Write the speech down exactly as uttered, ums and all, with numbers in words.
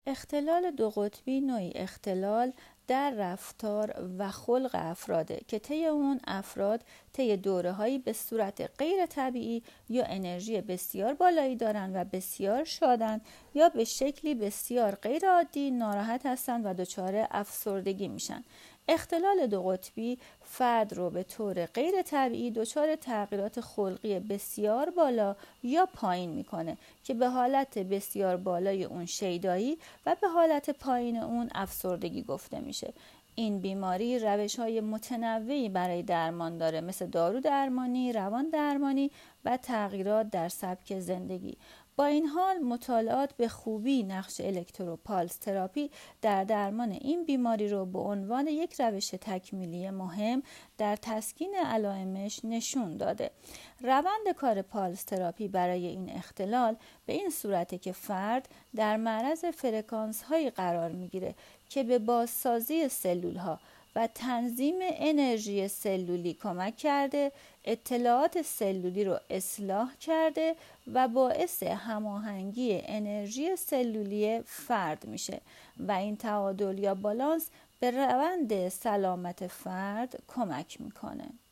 اختلال دو قطبی نوعی اختلال در رفتار و خلق افراده که طی اون افراد طی دوره‌هایی به صورت غیر طبیعی یا انرژی بسیار بالایی دارن و بسیار شادن یا به شکلی بسیار غیر عادی ناراحت هستن و دچار افسردگی میشن. اختلال دو قطبی فرد رو به طور غیر طبیعی دچار تغییرات خلقی بسیار بالا یا پایین میکنه که به حالت بسیار بالای اون شیدایی و به حالت پایین اون افسردگی گفته میشه. این بیماری روش‌های متنوعی برای درمان داره، مثل دارو درمانی، روان درمانی و تغییرات در سبک زندگی. با این حال مطالعات به خوبی نقش الکتروپالس تراپی در درمان این بیماری رو به عنوان یک روش تکمیلی مهم در تسکین علائمش نشون داده. روند کار پالس تراپی برای این اختلال به این صورته که فرد در معرض فرکانس هایی قرار میگیره که به بازسازی سلول ها و تنظیم انرژی سلولی کمک کرده، اطلاعات سلولی رو اصلاح کرده و باعث هماهنگی انرژی سلولی فرد میشه و این تعادل یا بالانس به روند سلامت فرد کمک میکنه.